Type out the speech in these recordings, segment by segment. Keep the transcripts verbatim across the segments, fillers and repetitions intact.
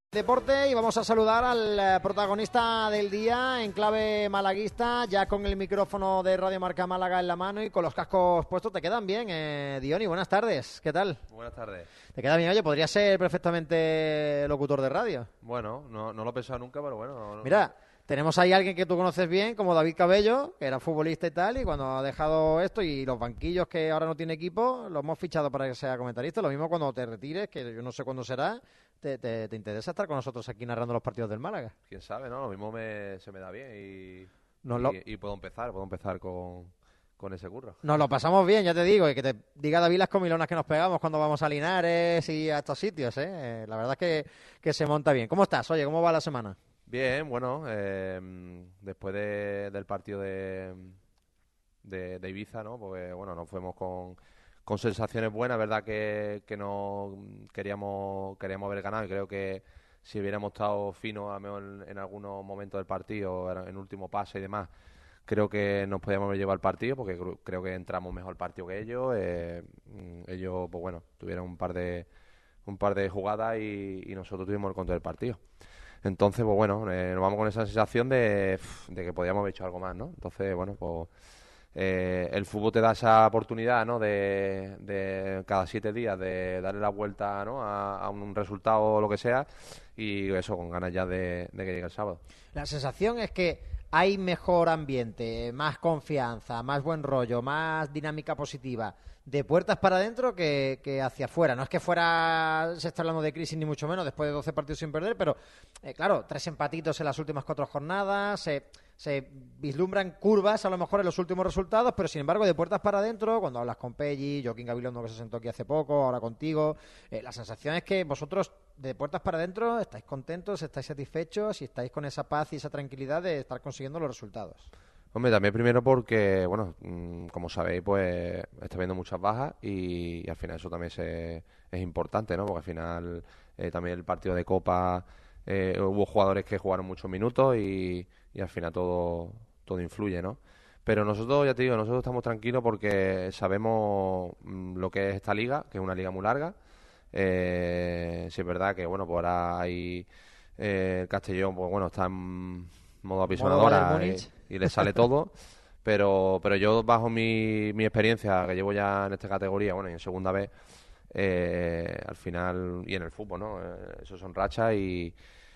Deporte y vamos a saludar al protagonista del día en clave malaguista, ya con el micrófono de Radio Marca Málaga en la mano y con los cascos puestos. Te quedan bien, eh, Diony, buenas tardes, ¿qué tal? Buenas tardes. Te queda bien, oye, podría ser perfectamente locutor de radio. Bueno, no, no lo he pensado nunca, pero bueno. No, Mira, tenemos ahí a alguien que tú conoces bien, como David Cabello, que era futbolista y tal, y cuando ha dejado esto y los banquillos que ahora no tiene equipo, lo hemos fichado para que sea comentarista. Lo mismo cuando te retires, que yo no sé cuándo será. ¿Te, te, te interesa estar con nosotros aquí narrando los partidos del Málaga? Quién sabe, ¿no? Lo mismo me, se me da bien y, Nos y, lo... y puedo empezar, puedo empezar con, con ese curro. Nos lo pasamos bien, ya te digo, y que te diga David las comilonas que nos pegamos cuando vamos a Linares y a estos sitios, ¿eh? La verdad es que, que se monta bien. ¿Cómo estás? Oye, ¿cómo va la semana? Bien, bueno, eh, después de, del partido de, de, de Ibiza, ¿no? Porque, bueno, nos fuimos con... con sensaciones buenas, verdad que, que no queríamos queríamos haber ganado y creo que si hubiéramos estado finos a lo mejor en, en algunos momentos del partido, en el último pase y demás, creo que nos podíamos haber llevado el partido porque creo que entramos mejor el partido que ellos. Eh, ellos, pues bueno, tuvieron un par de un par de jugadas y, y nosotros tuvimos el control del partido. Entonces, pues bueno, eh, nos vamos con esa sensación de, de que podíamos haber hecho algo más, ¿no? Entonces, bueno, pues Eh, el fútbol te da esa oportunidad, ¿no? De, de cada siete días de darle la vuelta, ¿no? a, a un resultado o lo que sea y eso, con ganas ya de, de que llegue el sábado. La sensación es que hay mejor ambiente, más confianza, más buen rollo, más dinámica positiva de puertas para adentro que, que hacia afuera. No es que fuera, se está hablando de crisis ni mucho menos después de doce partidos sin perder, pero eh, claro, tres empatitos en las últimas cuatro jornadas, eh, se vislumbran curvas a lo mejor en los últimos resultados, pero sin embargo de puertas para adentro, cuando hablas con Pelli, Joaquín Gabilondo que se sentó aquí hace poco, ahora contigo, eh, la sensación es que vosotros de puertas para adentro estáis contentos, estáis satisfechos y estáis con esa paz y esa tranquilidad de estar consiguiendo los resultados. Hombre, también primero porque, bueno, como sabéis, pues está habiendo muchas bajas y, y al final eso también se, es importante, ¿no? Porque al final eh, también el partido de Copa eh, hubo jugadores que jugaron muchos minutos y, y al final todo, todo influye, ¿no? Pero nosotros, ya te digo, nosotros estamos tranquilos porque sabemos mmm, lo que es esta liga, que es una liga muy larga. Eh, sí es verdad que, bueno, pues ahora hay eh, el Castellón, pues bueno, está en modo apisonadora y, y le sale todo. Pero pero yo, bajo mi, mi experiencia, que llevo ya en esta categoría, bueno, y en segunda vez, eh, al final, y en el fútbol, ¿no? Eh, eso son rachas y,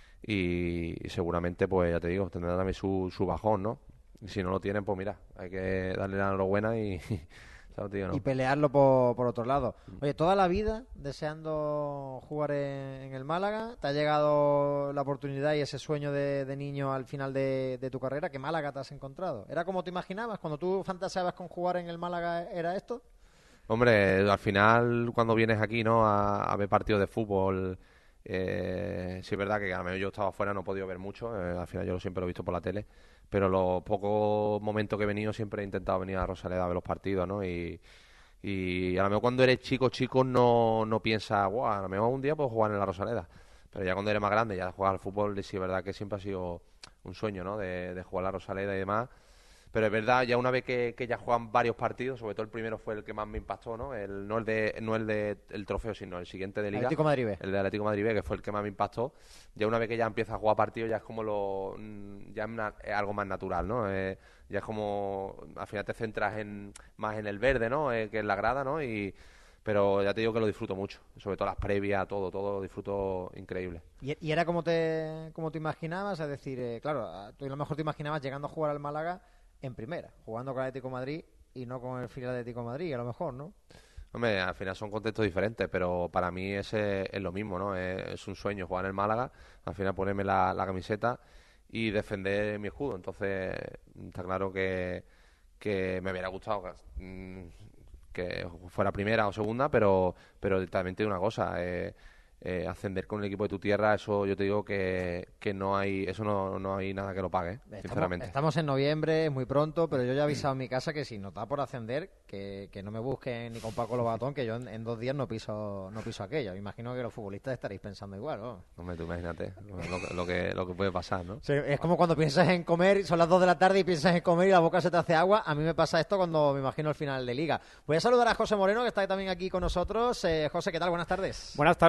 y, y seguramente, pues ya te digo, tendrá también su, su bajón, ¿no? Y si no lo tienen, pues mira, hay que darle la enhorabuena y... Tío, ¿no? Y pelearlo por, por otro lado. Oye, toda la vida deseando jugar en, en el Málaga, ¿te ha llegado la oportunidad y ese sueño de, de niño al final de, de tu carrera? ¿Qué Málaga te has encontrado? ¿Era como te imaginabas? Cuando tú fantaseabas con jugar en el Málaga, ¿era esto? Hombre, al final cuando vienes aquí, ¿no? a, a ver partidos de fútbol, eh, sí es verdad que a lo mejor yo estaba afuera, no he podido ver mucho, eh, al final yo siempre lo he visto por la tele, pero los pocos momentos que he venido siempre he intentado venir a Rosaleda a ver los partidos, ¿no? Y, y a lo mejor cuando eres chico, chico no, no piensas, wow, a lo mejor un día puedo jugar en la Rosaleda, pero ya cuando eres más grande, ya jugar al fútbol, sí es verdad que siempre ha sido un sueño, ¿no? De, de jugar a la Rosaleda y demás. Pero es verdad, ya una vez que, que ya juegan varios partidos, sobre todo el primero fue el que más me impactó, ¿no? El, no el de no el de el trofeo, sino el siguiente de Liga. Atlético Madrid B. El de Atlético Madrid B, que fue el que más me impactó. Ya una vez que ya empieza a jugar partidos, ya es como lo... ya es, una, es algo más natural, ¿no? Eh, ya es como... Al final te centras en más en el verde, ¿no? Eh, que en la grada, ¿no? Y... Pero ya te digo que lo disfruto mucho. Sobre todo las previas, todo, todo lo disfruto increíble. ¿Y, y era como te, como te imaginabas? Es decir, eh, claro, tú a lo mejor te imaginabas llegando a jugar al Málaga en primera, jugando con el Atlético de Madrid y no con el filial de Atlético de Madrid, a lo mejor, ¿no? Hombre, al final son contextos diferentes, pero para mí ese es lo mismo, ¿no? Es, es un sueño jugar en el Málaga, al final ponerme la, la camiseta y defender mi escudo. Entonces, está claro que, que me hubiera gustado que, que fuera primera o segunda, pero, pero también te digo una cosa, eh, eh, ascender con el equipo de tu tierra, eso yo te digo que, que no hay, eso no, no hay nada que lo pague, estamos, sinceramente. Estamos en noviembre, es muy pronto, pero yo ya he avisado en mi casa que si no está por ascender, que, que no me busquen ni con Paco Lobatón, que yo en, en dos días no piso no piso aquello. Imagino que los futbolistas estaréis pensando igual, ¿no? Hombre, tú imagínate lo, lo, que, lo que puede pasar, ¿no? Sí, es como cuando piensas en comer, son las dos de la tarde y piensas en comer y la boca se te hace agua. A mí me pasa esto cuando me imagino el final de Liga. Voy a saludar a José Moreno, que está también aquí con nosotros. Eh, José, ¿qué tal? Buenas tardes. Buenas tardes, Juanje.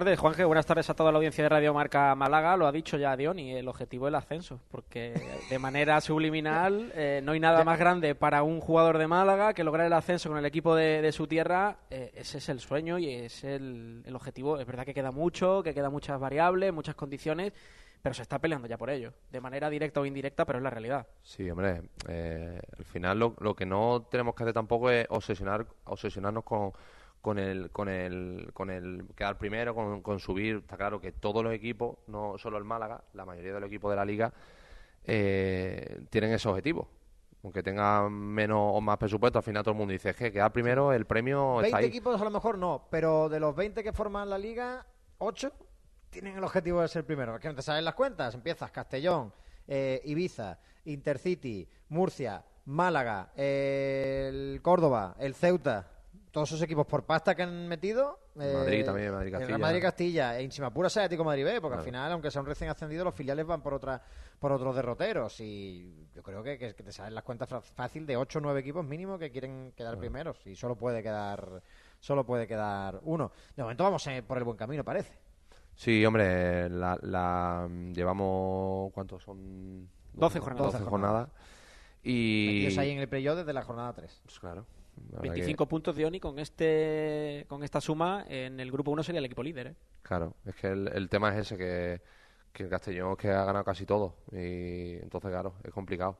Jorge, buenas tardes a toda la audiencia de Radio Marca Málaga. Lo ha dicho ya Diony, el objetivo es el ascenso, porque de manera subliminal eh, no hay nada más grande para un jugador de Málaga que lograr el ascenso con el equipo de, de su tierra. Eh, ese es el sueño y es el, el objetivo. Es verdad que queda mucho, que quedan muchas variables, muchas condiciones, pero se está peleando ya por ello, de manera directa o indirecta, pero es la realidad. Sí, hombre, eh, al final lo, lo que no tenemos que hacer tampoco es obsesionar, obsesionarnos con con el con el con el quedar primero, con, con subir. Está claro que todos los equipos, no solo el Málaga, la mayoría de los equipos de la liga eh, tienen ese objetivo. Aunque tengan menos o más presupuesto, al final todo el mundo dice que quedar primero, el premio está ahí. veinte equipos a lo mejor no, pero de los veinte que forman la liga, ocho tienen el objetivo de ser primero. Es que no te salen las cuentas. Empiezas Castellón, eh, Ibiza, Intercity, Murcia, Málaga, eh, el Córdoba, el Ceuta. Todos esos equipos por pasta que han metido. Eh, Madrid también, Madrid el Castilla. Madrid Castilla. E encima pura sea Atlético Madrid B, porque Claro. al final, aunque sea un recién ascendido, los filiales van por otra por otros derroteros. Y yo creo que, que, que te salen las cuentas fácil de ocho o nueve equipos mínimo que quieren quedar Claro. primeros. Y solo puede quedar solo puede quedar uno. De momento vamos eh, por el buen camino, parece. Sí, hombre, la, la llevamos, ¿cuántos son? doce jornadas. doce jornadas. Y Metidos ahí en el playoff desde la jornada tres. pues claro. la verdad veinticinco puntos, Diony, con este con esta suma en el grupo uno sería el equipo líder, ¿eh? que- claro, es que el, el tema es ese, que, que el Castellón es que ha ganado casi todo. Y entonces, claro, es complicado.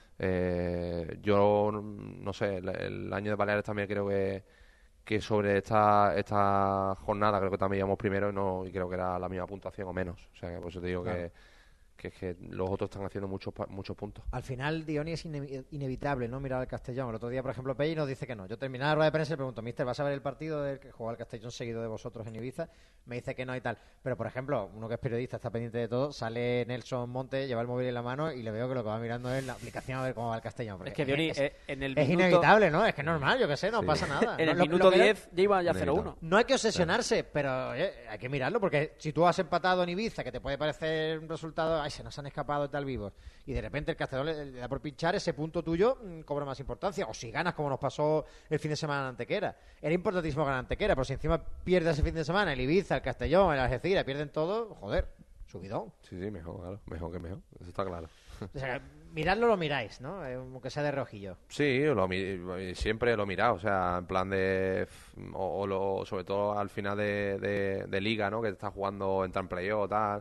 Eh, yo, no sé, el, el año de Baleares también creo que, que sobre esta esta jornada creo que también íbamos primero y, no, y creo que era la misma puntuación o menos. O sea, que por eso te digo Claro. que, que es que los otros están haciendo muchos pa- muchos puntos. Al final, Diony, es ine- inevitable no mirar al Castellón. El otro día, por ejemplo, Pelli nos dice que no. Yo terminé la rueda de prensa y le pregunto, mister, ¿vas a ver el partido del que juega el Castellón seguido de vosotros en Ibiza? Me dice que no y tal. Pero, por ejemplo, uno que es periodista, está pendiente de todo, sale Nelson Monte, lleva el móvil en la mano y le veo que lo que va mirando es la aplicación a ver cómo va el Castellón. Porque Es que Diony, es, eh, en el es minuto, inevitable, ¿no? Es que es normal, yo qué sé, no Sí. pasa nada. en No, el lo- minuto lo que era- diez ya iba ya cero Inevitable. uno. No hay que obsesionarse, pero oye, hay que mirarlo, porque si tú has empatado en Ibiza, que te puede parecer un resultado, ay, se nos han escapado y tal vivos, y de repente el Castellón le, le da por pinchar, ese punto tuyo mm, cobra más importancia. O si ganas, como nos pasó el fin de semana en Antequera. Era importantísimo ganar Antequera, pero si encima pierdes ese fin de semana, el Ibiza, el Castellón, el Algeciras, pierden todo, joder, subidón. Sí, sí, mejor, claro, mejor que mejor, eso está claro. O sea, miradlo lo miráis, ¿no? Eh, Aunque sea de reojillo. Sí, lo, mi- siempre lo he mirado, o sea, en plan de... O, o lo, sobre todo al final de, de, de liga, ¿no? Que te estás jugando, entra en playoff, tal...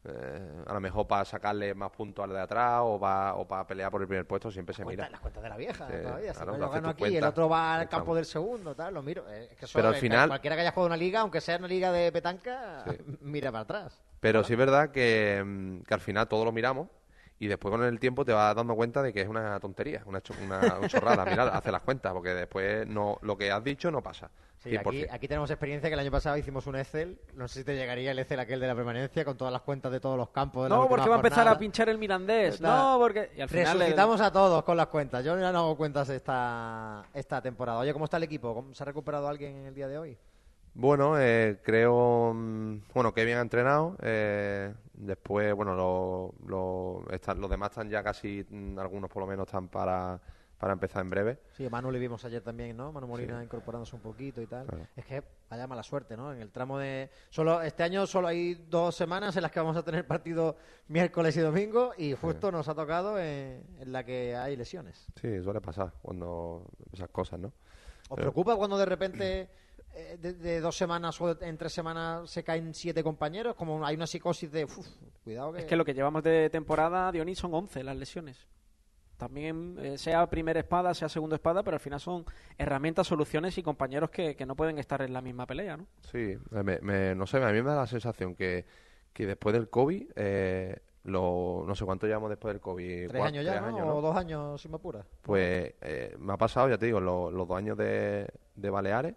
Eh, a lo mejor para sacarle más puntos al de atrás o para o para pelear por el primer puesto siempre se Cuenta- mira. las cuentas de la vieja Sí, todavía. Si claro, no, te yo haces gano tus aquí, el cuentas. otro va al Ahí campo estamos. del segundo, tal, lo miro. Eh, Es que eso, Pero al eh, final- cualquiera que haya jugado una liga, aunque sea una liga de petanca, Sí. mira para atrás. Pero sí es verdad que, mm, que al final todos lo miramos y después con el tiempo te vas dando cuenta de que es una tontería, una, cho- una, una chorrada. Mira, hace las cuentas, porque después no lo que has dicho no pasa. Sí, cien por aquí, ciento. aquí tenemos experiencia que el año pasado hicimos un Excel. No sé si te llegaría el Excel aquel de la permanencia con todas las cuentas de todos los campos. De la No, última porque va a empezar jornada. a pinchar el Mirandés. Nada. No, porque... Y al final el- Resucitamos a todos con las cuentas. Yo ya no hago cuentas esta, esta temporada. Oye, ¿cómo está el equipo? ¿Cómo- ¿Se ha recuperado alguien en el día de hoy? Bueno, eh, creo, mm, bueno, que bien ha entrenado. eh, después, bueno, lo- lo- están- los demás están ya casi, mm, algunos por lo menos están para, para empezar en breve. Sí, a Manu le vimos ayer también, ¿no? Manu Molina Sí. incorporándose un poquito y tal. Claro. Es que vaya mala suerte, ¿no? En el tramo de... solo Este año solo hay dos semanas en las que vamos a tener partido miércoles y domingo y justo nos ha tocado en, en la que hay lesiones. Sí, suele pasar cuando esas cosas, ¿no? ¿Os Pero- preocupa cuando de repente eh, de, de dos semanas o en tres semanas se caen siete compañeros? Como hay una psicosis de... uf, cuidado que... Es que lo que llevamos de temporada, Dionis, son once las lesiones. También, eh, sea primera espada, sea segunda espada, pero al final son herramientas, soluciones y compañeros que, que no pueden estar en la misma pelea, ¿no? Sí, me- me- no sé, a mí me da la sensación que, que después del COVID, eh, lo, no sé cuánto llevamos después del COVID. Tres cuatro- años ya, tres ¿no? años, ¿no? O dos años, si me apuras. Pues eh, me ha pasado, ya te digo, lo- los dos años de, de Baleares,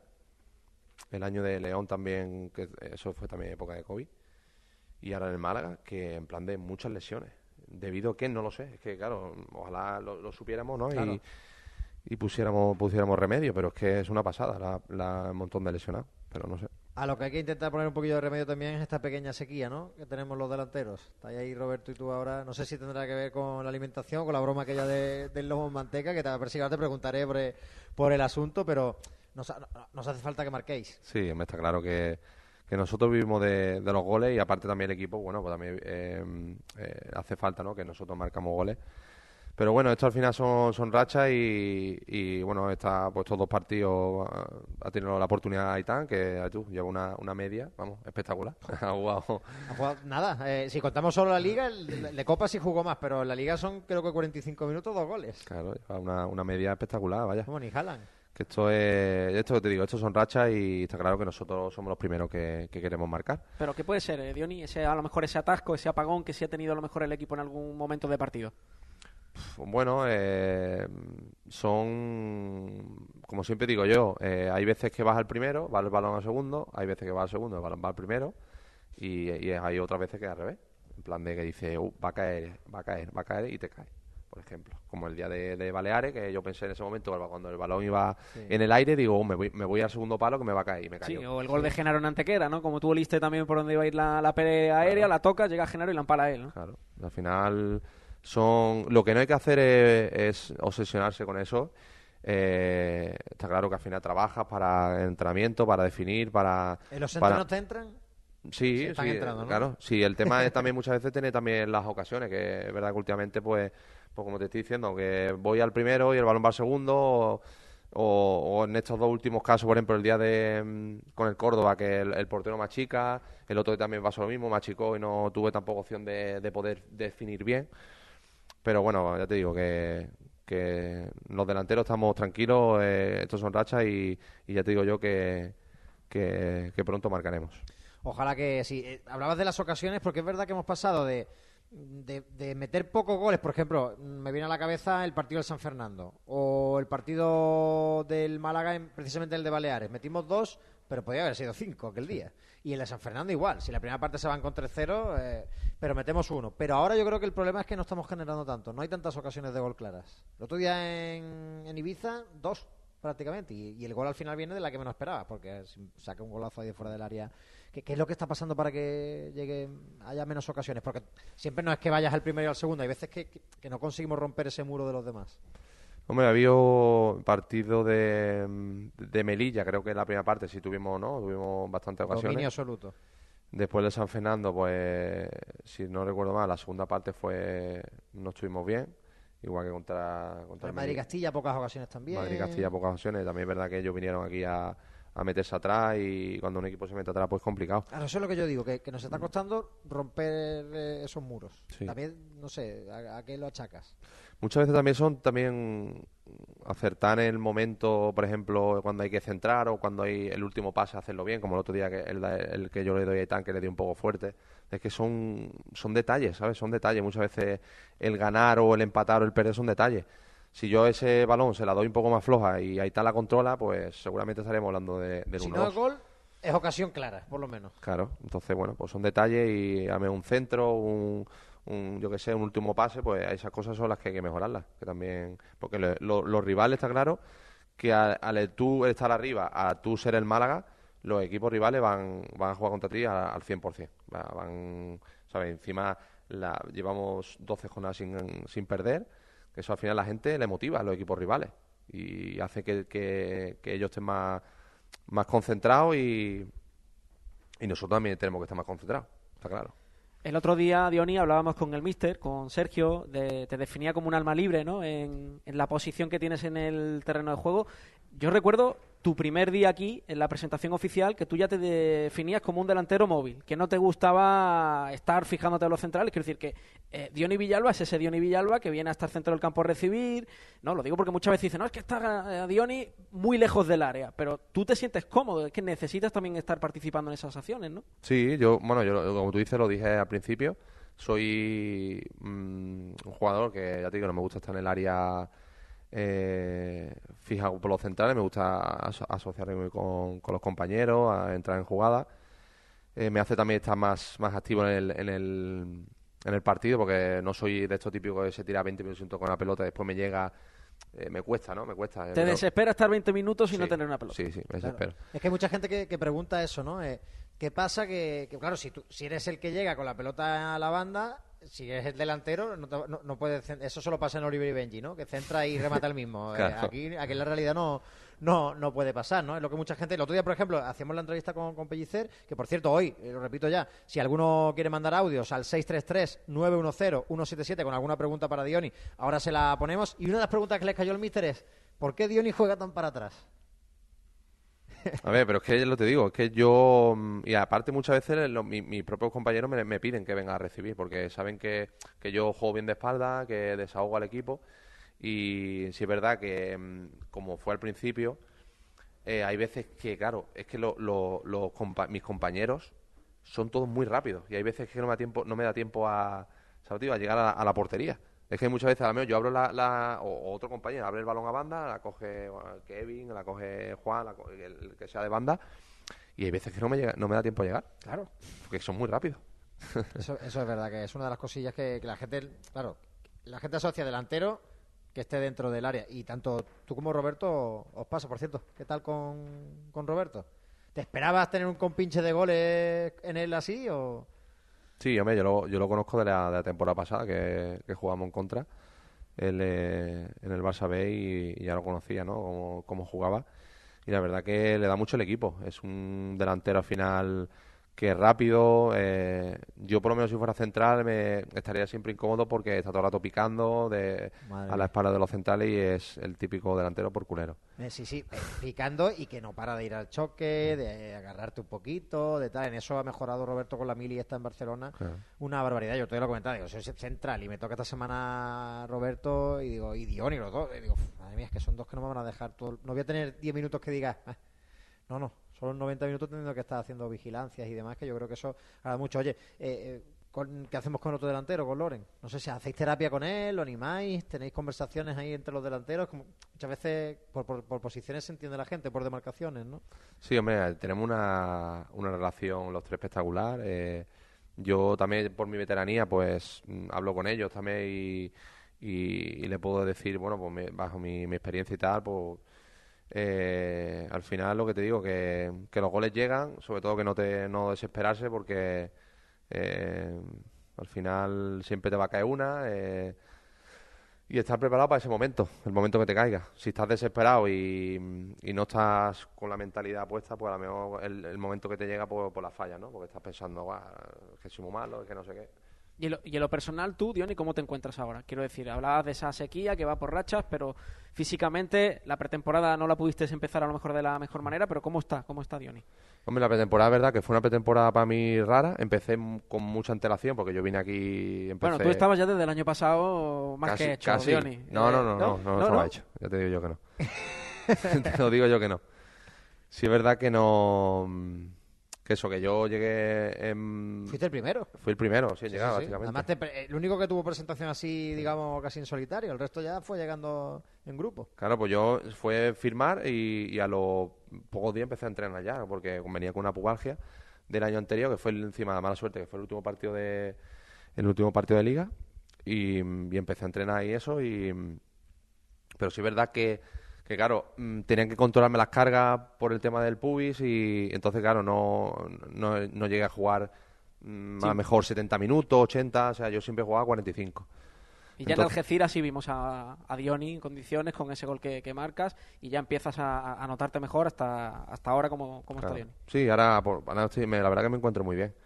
el año de León también, que eso fue también época de COVID, y ahora en el Málaga, que en plan de muchas lesiones. ¿Debido a qué? No lo sé. Es que, claro, ojalá lo, lo supiéramos, ¿no? Claro. Y, y pusiéramos, pusiéramos remedio, pero es que es una pasada la, la el montón de lesionados, pero no sé. A lo que hay que intentar poner un poquillo de remedio también es esta pequeña sequía, ¿no? Que tenemos los delanteros. Está ahí Roberto y tú ahora. No sé si tendrá que ver con la alimentación, con la broma aquella de, del lomo en manteca, que te, a ver si ahora te preguntaré por, el- por el asunto, pero nos, ha- nos hace falta que marquéis. Sí, me está claro que, que nosotros vivimos de, de los goles y aparte también el equipo, bueno, pues también eh, eh, hace falta, ¿no? Que nosotros marcamos goles. Pero bueno, esto al final son, son rachas y, y bueno, está, pues estos dos partidos ha, ha tenido la oportunidad Aitán, que tú lleva una, una media, vamos, espectacular. Ha jugado. Ha jugado nada, eh, si contamos solo la Liga, el, de Copa sí jugó más, pero en la Liga son creo que cuarenta y cinco minutos, dos goles. Claro, lleva una, una media espectacular, vaya. Como ni jalan. Que esto es, esto que te digo, estos son rachas y está claro que nosotros somos los primeros que, que queremos marcar. Pero ¿qué puede ser, eh, Diony? Ese, a lo mejor ese atasco, ese apagón que sí ha tenido a lo mejor el equipo en algún momento de partido. Bueno, eh, son, como siempre digo yo, eh, hay veces que vas al primero, va el balón al segundo, hay veces que va al segundo, el balón va al primero y, y hay otras veces que al revés. En plan de que dice, uh, va a caer, va a caer, va a caer y te cae. Por ejemplo, como el día de, de Baleares, que yo pensé en ese momento, cuando el balón iba sí. en el aire, digo, oh, me, voy, me voy al segundo palo que me va a caer y me cayó. Sí, o el gol de Genaro en Antequera, ¿no? Como tú oliste también por donde iba a ir la, la pelea aérea, claro. La toca, llega Genaro y la empala a él, ¿no? Claro, al final son lo que no hay que hacer es, es obsesionarse con eso. Eh, está claro que al final trabajas para entrenamiento, para definir, para... ¿En los para... entrenos te entran? Sí, sí, están sí entrando, ¿no? Claro. Sí, el tema es también muchas veces tener también las ocasiones, que es verdad que últimamente pues... Pues como te estoy diciendo, que voy al primero y el balón va al segundo, o, o, o en estos dos últimos casos, por ejemplo, el día de con el Córdoba, que el, el portero más chica, el otro también pasó lo mismo, más chico y no tuve tampoco opción de, de poder definir bien. Pero bueno, ya te digo que, que los delanteros estamos tranquilos, eh, estos son rachas y, y ya te digo yo que, que, que pronto marcaremos. Ojalá que sí. Eh, hablabas de las ocasiones porque es verdad que hemos pasado de... De, de meter pocos goles, por ejemplo, me viene a la cabeza el partido del San Fernando o el partido del Málaga, en, precisamente el de Baleares. Metimos dos, pero podía haber sido cinco aquel día. Y el de San Fernando igual, si la primera parte se van con tres cero, eh, pero metemos uno. Pero ahora yo creo que el problema es que no estamos generando tanto, no hay tantas ocasiones de gol claras. El otro día en, en Ibiza, dos prácticamente, y, y el gol al final viene de la que menos esperaba, porque saca un golazo ahí de fuera del área. ¿Qué, ¿Qué es lo que está pasando para que llegue haya menos ocasiones? Porque siempre no es que vayas al primero y al segundo, hay veces que, que, que no conseguimos romper ese muro de los demás. Hombre, había un partido de, de Melilla, creo que en la primera parte sí tuvimos, ¿no? Tuvimos bastantes ocasiones. Dominio absoluto. Después de San Fernando, pues, si no recuerdo mal, la segunda parte fue, no estuvimos bien, igual que contra... contra el Madrid-Castilla, pocas ocasiones también. Madrid-Castilla, pocas ocasiones. También es verdad que ellos vinieron aquí a... a meterse atrás y cuando un equipo se mete atrás pues es complicado. Claro, eso es lo que yo digo, que, que nos está costando romper eh, esos muros. Sí. También, no sé, ¿a, ¿a qué lo achacas? Muchas veces también son también acertar en el momento, por ejemplo, cuando hay que centrar o cuando hay el último pase, hacerlo bien, como el otro día que el, el que yo le doy a Aitán, que le di un poco fuerte. Es que son, son detalles, ¿sabes? Son detalles. Muchas veces el ganar o el empatar o el perder son detalles. Si yo ese balón se la doy un poco más floja y Aitán la controla, pues seguramente estaremos hablando de, del si uno dos. Si no es gol, es ocasión clara, por lo menos. Claro, entonces, bueno, pues son detalles y a un centro, un, un yo que sé, un último pase, pues esas cosas son las que hay que mejorarlas. Que también, porque lo, lo, los rivales, está claro, que al, al tú estar arriba, a tú ser el Málaga, los equipos rivales van, van a jugar contra ti al, al cien por cien. Van, ¿sabes? Encima la, llevamos doce jornadas sin, sin perder. Que eso al final a la gente le motiva a los equipos rivales y hace que, que, que ellos estén más, más concentrados y, y nosotros también tenemos que estar más concentrados, está claro. El otro día, Diony, hablábamos con el míster, con Sergio, de, te definía como un alma libre, ¿no? En, en la posición que tienes en el terreno de juego. Yo recuerdo tu primer día aquí, en la presentación oficial, que tú ya te definías como un delantero móvil, que no te gustaba estar fijándote en los centrales. Quiero decir que eh, Diony Villalba es ese Diony Villalba que viene hasta el centro del campo a recibir. No, lo digo porque muchas veces dicen, no, es que está eh, Diony muy lejos del área, pero tú te sientes cómodo, es que necesitas también estar participando en esas acciones, ¿no? Sí, yo, bueno, yo como tú dices, lo dije al principio, soy mmm, un jugador que, ya te digo, no me gusta estar en el área... Eh, fijado por los centrales, me gusta aso asociarme con, con los compañeros, a entrar en jugada. Eh, me hace también estar más, más activo en el, en, el, en el partido, porque no soy de estos típicos que se tira veinte minutos con la pelota y después me llega, eh, me cuesta, ¿no? Me cuesta. Te pero... desespera estar veinte minutos y sí, no tener una pelota. Sí, sí, me desespero. Claro. Es que hay mucha gente que, que pregunta eso, ¿no? Eh, ¿Qué pasa? Que, que claro, si, tú, si eres el que llega con la pelota a la banda, si es el delantero, no, te- no, no puede, cen- eso solo pasa en Oliver y Benji, ¿no? Que centra y remata el mismo. Eh, Claro. aquí, aquí en la realidad no, no, no puede pasar, ¿no? Es lo que mucha gente... El otro día, por ejemplo, hacíamos la entrevista con, con Pellicer, que por cierto, hoy, eh, lo repito ya, si alguno quiere mandar audios al seis tres tres, nueve uno cero, uno siete siete con alguna pregunta para Diony, ahora se la ponemos. Y una de las preguntas que les cayó al míster es, ¿por qué Diony juega tan para atrás? A ver, pero es que lo te digo, es que yo, mm, y aparte muchas veces lo- mi- mis propios compañeros me, me piden que venga a recibir, porque saben que, que yo juego bien de espalda, que desahogo al equipo, y sí es verdad que, mm, como fue al principio, eh, hay veces que, claro, es que lo- lo- los compa- mis compañeros son todos muy rápidos, y hay veces que no me da tiempo, no me da tiempo a, ¿sabes, tío? A llegar a, la a la portería. Es que muchas veces, a lo mejor yo abro la, la- o, o otro compañero abre el balón a banda, la coge bueno, Kevin, la coge Juan, la co- el, el que sea de banda, y hay veces que no me llega, no me da tiempo a llegar, Claro. porque son muy rápidos. Eso, eso es verdad, que es una de las cosillas que, que la gente, claro, la gente asocia delantero que esté dentro del área. Y tanto tú como Roberto os pasa, por cierto. ¿Qué tal con, con Roberto? ¿Te esperabas tener un compinche de goles en él así o...? Sí, hombre, yo lo, yo lo conozco de la, de la temporada pasada, que, que jugamos en contra, él, eh, en el Barça B, y, y ya lo conocía, ¿no? Cómo, cómo jugaba. Y la verdad que le da mucho el equipo. Es un delantero al final que es rápido. eh, yo, por lo menos, si fuera central, me estaría siempre incómodo porque está todo el rato picando de, Madre a la mía. espalda de los centrales, y es el típico delantero por culero. Eh, sí, sí, eh, picando y que no para de ir al choque, de agarrarte un poquito, de tal. En eso ha mejorado Roberto con la mili esta en Barcelona. Claro. Una barbaridad. Yo te lo comentaba, digo, soy central y me toca esta semana Roberto y digo, y Diony, los dos. Y digo, "Uf, madre mía, es que son dos que no me van a dejar todo. el-". No voy a tener diez minutos que diga, "Ah". No, no, solo noventa minutos teniendo que estar haciendo vigilancias y demás, que yo creo que eso agrada mucho. Oye, eh, eh, con- ¿qué hacemos con otro delantero, con Loren? No sé si hacéis terapia con él, lo animáis, tenéis conversaciones ahí entre los delanteros. Como muchas veces por, por, por posiciones se entiende la gente, por demarcaciones, ¿no? Sí, hombre, tenemos una, una relación los tres espectacular. eh, yo también, por mi veteranía, pues mm, hablo con ellos también, y, y- y le puedo decir, bueno, pues me- bajo mi, mi experiencia y tal, pues eh, al final lo que te digo, que, que los goles llegan, sobre todo que no te no desesperarse, porque eh, al final siempre te va a caer una. eh, y estar preparado para ese momento, el momento que te caiga. Si estás desesperado y, y no estás con la mentalidad puesta, pues a lo mejor el, el momento que te llega, pues, pues la fallas, ¿no? Porque estás pensando, "Guau, es que soy muy malo, es que no sé qué". Y en, lo, y en lo personal, tú, Diony, ¿cómo te encuentras ahora? Quiero decir, hablabas de esa sequía que va por rachas, pero físicamente la pretemporada no la pudiste empezar a lo mejor de la mejor manera, pero ¿cómo está? ¿Cómo está Diony? Hombre, la pretemporada, es verdad que fue una pretemporada para mí rara. Empecé m- con mucha antelación, porque yo vine aquí, empecé... Bueno, tú estabas ya desde el año pasado más casi, que hecho, casi. Diony. No, Eh, no, no, no, no, no estaba hecho. Ya te digo yo que no. Te lo digo yo que no. Sí, es verdad que no... Que eso, que yo llegué en... Fuiste el primero. Fui el primero, sí, en Sí, llegar, sí, sí. básicamente. Además, te pre- el único que tuvo presentación así, digamos, casi en solitario. El resto ya fue llegando en grupo. Claro, pues yo fue firmar, y, y a los pocos días empecé a entrenar ya, porque venía con una pubalgia del año anterior, que fue el- encima de mala suerte, que fue el último partido de el último partido de liga, y, y empecé a entrenar y eso, y pero sí es verdad que, que claro, mm, tenían que controlarme las cargas por el tema del pubis, y entonces claro, no, no, no llegué a jugar mm, Sí. a lo mejor setenta minutos, ochenta, o sea, yo siempre jugaba cuarenta y cinco. Y ya Entonces- en Algeciras sí vimos a, a Diony en condiciones con ese gol que, que marcas y ya empiezas a, a notarte mejor hasta, hasta ahora como, como Claro. está Diony. Sí, ahora, por- ahora estoy- me- la verdad que me encuentro muy bien.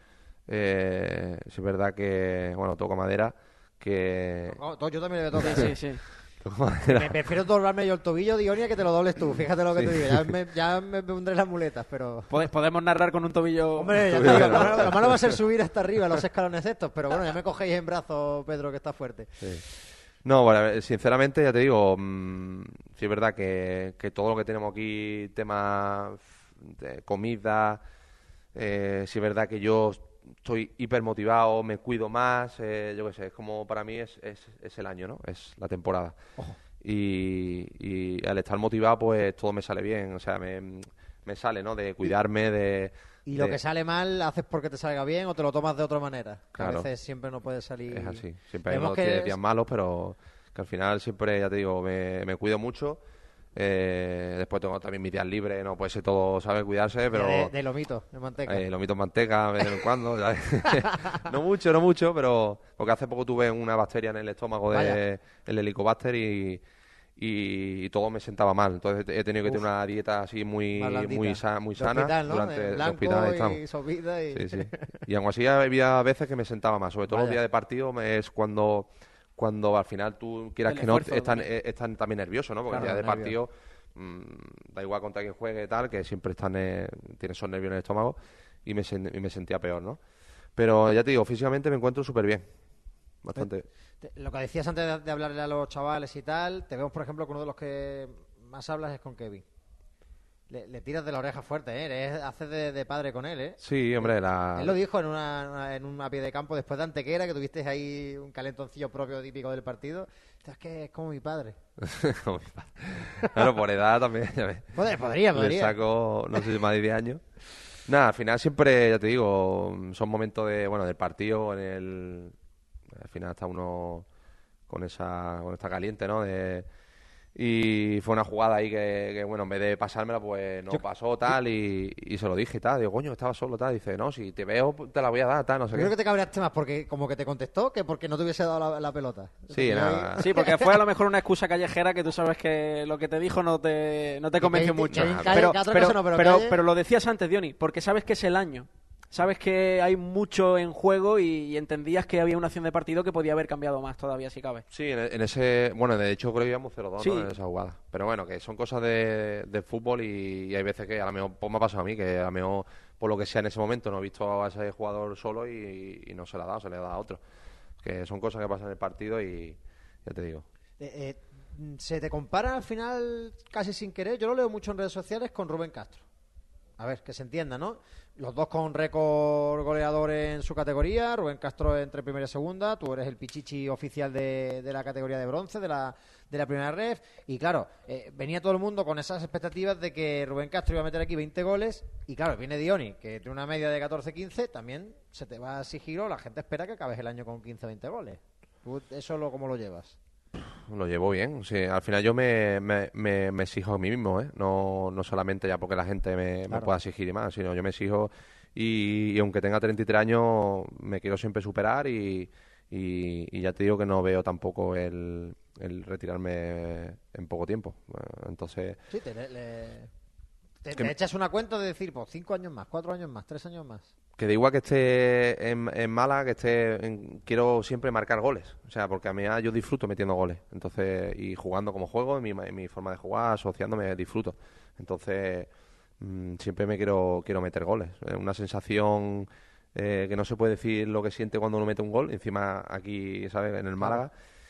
Eh, sí es verdad que, bueno, toco madera, que... Oh, to- yo también le toca. Sí, sí, sí. Toco madera. Me prefiero doblarme yo el tobillo, Dionia, que te lo dobles tú. Fíjate lo que Sí. te digo. Ya me, ya me pondré las muletas, pero... Pode- Podemos narrar con un tobillo... Hombre, ya te Tobillo, digo, ¿no? lo malo, lo malo va a ser subir hasta arriba los escalones estos, pero bueno, ya me cogéis en brazos, Pedro, que está fuerte. Sí. No, bueno, a ver, sinceramente, ya te digo, mm, sí es verdad que, que todo lo que tenemos aquí, tema de comida, eh, sí es verdad que yo estoy hiper motivado, me cuido más, eh, yo qué sé, es como para mí es, es, es el año, ¿no? Es la temporada. Y, y al estar motivado, pues todo me sale bien, o sea, me, me sale, ¿no? De cuidarme, de... Y lo de- que sale mal, haces porque te salga bien o te lo tomas de otra manera. Que Claro. A veces siempre no puede salir... Es así. Siempre hay Vemos unos que días es- días malos, pero que al final siempre, ya te digo, me, me cuido mucho. Eh, después tengo también mis días libres, no puede ser todo, ¿sabes? Cuidarse, pero... De, de lomito, de manteca. Eh, lomito en manteca, de vez en cuando, ¿sabes? No mucho, no mucho, pero... Porque hace poco tuve una bacteria en el estómago, de, el Helicobacter, y, y, y todo me sentaba mal. Entonces he tenido que Uf. tener una dieta así muy, muy, sa- muy De sana hospital, ¿no? durante De el blanco hospital. Ahí estamos. y sopita y... Sí, sí. Y aún así había veces que me sentaba más, sobre todo los Vaya. días de partido, me- es cuando cuando al final tú quieras El que no, esfuerzo están, también. eh, están también nerviosos, ¿no? Porque Claro, el día de los nervios. partido, mm, da igual contra quién juegue y tal, que siempre están eh, tienes esos nervios en el estómago y me, sen- y me sentía peor, ¿no? Pero ya te digo, físicamente me encuentro súper bien. Bastante. Te- Lo que decías antes de, de hablarle a los chavales y tal, te vemos, por ejemplo, que uno de los que más hablas es con Kevin. Le, le tiras de la oreja fuerte, ¿eh? Eres- haces de, de padre con él, ¿eh? Sí, hombre, la... Él lo dijo en una, una- en una pie de campo después de Antequera, que tuviste ahí un calentoncillo propio típico del partido. Es que es como mi padre. Como mi padre. Claro, por edad también, ya ves. Podría, podría. Le podría. saco, no sé si más de diez años. Nada, al final siempre, ya te digo, son momentos de, bueno, del partido, en el... Al final está uno con esa, con está caliente, ¿no? De, y fue una jugada ahí que, que, bueno, en vez de pasármela, pues no Yo- pasó tal y, y se lo dije y tal. Digo, coño, estaba solo tal. Dice, no, si te veo, te la voy a dar, tal, no sé Yo creo qué. que te cabreaste más porque como que te contestó que porque no te hubiese dado la, la pelota. Sí, Yo nada. ahí- Sí, porque fue a lo mejor una excusa callejera que tú sabes que lo que te dijo no te, no te convenció que- mucho. que en calle- pero, que otra pero, cosa no, pero pero, calle- pero lo decías antes, Diony, porque sabes que es el año. Sabes que hay mucho en juego y, y entendías que había una acción de partido que podía haber cambiado más todavía, si cabe. Sí, en, en ese... Bueno, de hecho creo que íbamos cero dos, Sí. ¿no? En esa jugada. Pero bueno, que son cosas de, de fútbol y, y hay veces que a lo mejor, pues me ha pasado a mí, que a lo mejor por lo que sea en ese momento no he visto a ese jugador solo y, y no se le ha dado, se le ha dado a otro. Que son cosas que pasan en el partido y ya te digo. Eh, eh, se te compara al final casi sin querer, yo lo leo mucho en redes sociales con Rubén Castro. A ver, que se entienda, ¿no? Los dos con récord goleador en su categoría, Rubén Castro entre primera y segunda, tú eres el pichichi oficial de, de la categoría de bronce, de la, de la primera ref, y claro, eh, venía todo el mundo con esas expectativas de que Rubén Castro iba a meter aquí veinte goles, y claro, viene Diony, que tiene una media de catorce quince, también se te va a sigilo, la gente espera que acabes el año con quince veinte goles. ¿Tú eso lo, cómo lo llevas? Lo llevo bien. Sí, al final yo me, me, me, me exijo a mí mismo, ¿eh? No, no solamente ya porque la gente me, me Claro. pueda exigir y más, sino yo me exijo y, y aunque tenga treinta y tres años me quiero siempre superar y, y, y ya te digo que no veo tampoco el, el retirarme en poco tiempo. Eh, Entonces, Sí, te, le- le- te- Que te me- echas una cuenta de decir, pues cinco años más, cuatro años más, tres años más. que da igual que esté en, en Málaga, que esté en- quiero siempre marcar goles. O sea, porque a mí ah, yo disfruto metiendo goles. Entonces, y jugando como juego, en mi, en mi forma de jugar, asociándome, disfruto. Entonces, mm, siempre me quiero, quiero meter goles. Es una sensación eh, que no se puede decir lo que siente cuando uno mete un gol. Encima aquí, ¿sabes? En el Málaga.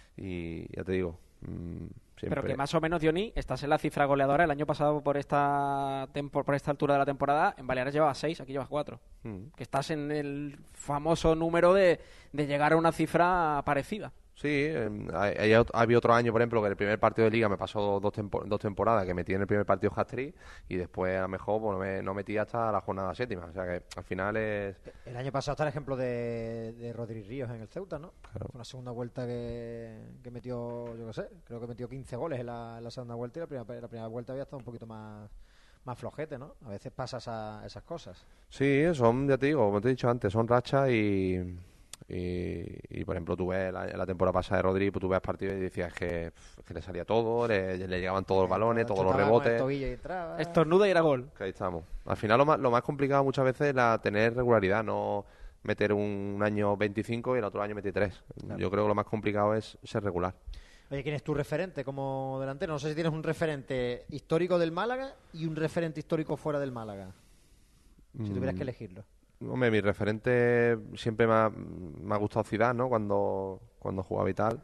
Y ya te digo, mm, siempre... Pero que más o menos, Diony, estás en la cifra goleadora. El año pasado, por esta tempo- por esta altura de la temporada, en Baleares llevabas seis, aquí llevas cuatro. Mm. Que estás en el famoso número de, de llegar a una cifra parecida. Sí, eh, hay- hay ot- había otro año, por ejemplo, que el primer partido de Liga me pasó dos, tempo- dos temporadas, que metí en el primer partido hat-trick y después a lo mejor pues, no, me, no metí hasta la jornada séptima. O sea que al final es... El año pasado está el ejemplo de, de Rodri Ríos en el Ceuta, ¿no? Claro. Fue una segunda vuelta que, que metió, yo qué sé, creo que metió quince goles en la, en la segunda vuelta y la primera, la primera vuelta había estado un poquito más, más flojete, ¿no? A veces pasa esa- esas cosas. Sí, son, ya te digo, como te he dicho antes, son rachas y, y, y, por ejemplo, tú ves la, la temporada pasada de Rodri, pues tú ves partidos y decías que, pf, que le salía todo, le, le llegaban todos los balones, todos los Chutaba con el rebotes. tobillo y entraba. Estornuda y era gol. Que ahí estamos. Al final lo más, lo más complicado muchas veces es la, tener regularidad, no meter un año veinticinco y el otro año veintitrés. Claro. Yo creo que lo más complicado es ser regular. Oye, ¿quién es tu referente como delantero? No sé si tienes un referente histórico del Málaga y un referente histórico fuera del Málaga. Si tuvieras Mm. que elegirlo. Hombre, mi referente siempre me ha, me ha gustado Zidane, ¿no? Cuando, cuando jugaba y tal.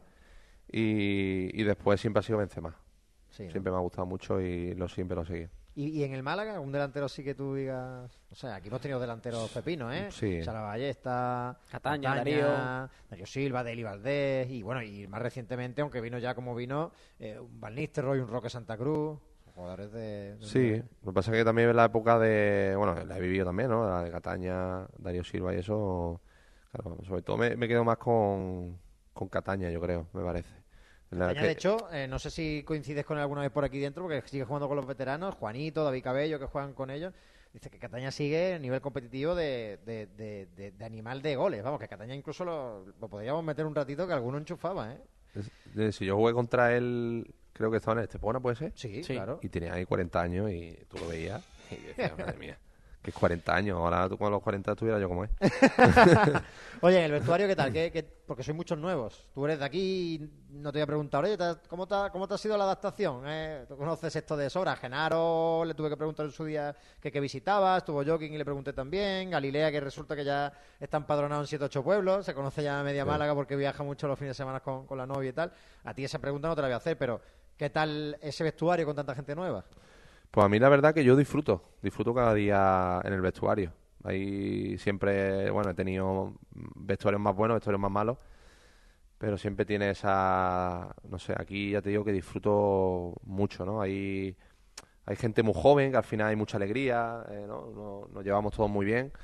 Y, y después siempre ha sido Benzema. Sí, ¿no? Siempre me ha gustado mucho y lo siempre lo seguí. ¿Y, y en el Málaga, un delantero sí que tú digas... O sea, aquí hemos tenido delanteros pepinos, ¿eh? Sí. Sala Ballesta, Cataña, Darío. Darío Silva, Deli Valdés, y bueno, y más recientemente, aunque vino ya como vino, eh, un Van Nistelrooy, un Roque Santa Cruz, jugadores de... de- Sí, lo que pasa es que también en la época de... Bueno, la he vivido también, ¿no? La de Cataña, Darío Silva y eso... Claro, sobre todo me, me quedo más con, con Cataña, yo creo, me parece. La Cataña, que- de hecho, eh, no sé si coincides con él alguna vez por aquí dentro, porque sigue jugando con los veteranos, Juanito, David Cabello, que juegan con ellos. Dice que Cataña sigue a nivel competitivo de, de, de, de- de animal de goles. Vamos, que Cataña incluso lo, lo podríamos meter un ratito que alguno enchufaba, ¿eh? es- de- si yo jugué contra él, creo que estaba en el Estepona, ¿puede ser? Sí, Sí. claro. Y tenía ahí cuarenta años y tú lo veías y decías, madre mía, que es cuarenta años. Ahora tú con los cuarenta estuviera yo como es. Oye, en el vestuario, ¿qué tal? ¿Qué, qué- Porque sois muchos nuevos. Tú eres de aquí y no te voy a preguntar, oye, ¿te has- ¿cómo te ha, cómo te ha sido la adaptación? Eh, ¿Tú conoces esto de sobra? A Genaro le tuve que preguntar en su día que qué visitaba, estuvo Joaquín y le pregunté también, Galilea, que resulta que ya está empadronado en siete ocho pueblos, se conoce ya a media Sí. Málaga porque viaja mucho los fines de semana con, con la novia y tal. A ti esa pregunta no te la voy a hacer, pero ¿qué tal ese vestuario con tanta gente nueva? Pues a mí la verdad que yo disfruto, disfruto cada día en el vestuario. Ahí siempre, bueno, he tenido vestuarios más buenos, vestuarios más malos, pero siempre tiene esa, no sé, aquí ya te digo que disfruto mucho, ¿no? Hay, hay gente muy joven, que al final hay mucha alegría, eh, ¿no? Nos, nos llevamos todos muy bien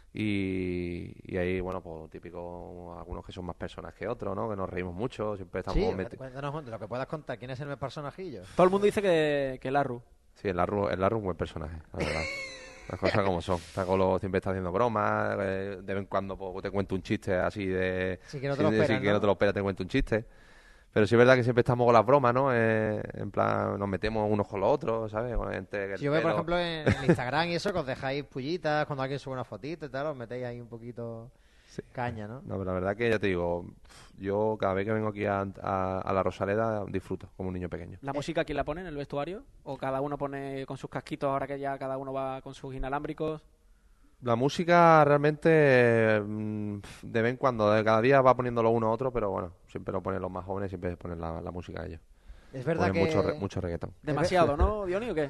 y, y ahí, bueno, pues típico, algunos que son más personas que otros, ¿no? Que nos reímos mucho, siempre estamos Sí, meti- cuéntanos de lo que puedas contar. ¿Quién es el personajillo? Todo el mundo dice que, que Larru. Sí, el Larru, el Larru es un buen personaje, la verdad. Las cosas como son. Está con lo- siempre está haciendo bromas, eh, de vez en cuando pues, te cuento un chiste así de... Sí, que no te lo sí, esperas, sí, que ¿no? no te lo esperas, te cuento un chiste. Pero sí es verdad que siempre estamos con las bromas, ¿no? Eh, en plan, nos metemos unos con los otros, ¿sabes? Con la gente que el Si yo veo, por pelo- ejemplo, en, en Instagram y eso, que os dejáis pullitas cuando alguien sube una fotito y tal, os metéis ahí un poquito Sí. caña, ¿no? No, pero la verdad que ya te digo, yo cada vez que vengo aquí a, a- a la Rosaleda disfruto, como un niño pequeño. ¿La música quién la pone en el vestuario? ¿O cada uno pone con sus casquitos ahora que ya cada uno va con sus inalámbricos? La música realmente mm, de vez en cuando, de cada día va poniéndolo uno a otro, pero bueno, siempre lo ponen los más jóvenes, siempre ponen la, la música a ellos. Es verdad Ponen que... mucho, re- mucho reggaetón. Demasiado, ¿no, Diony, o qué?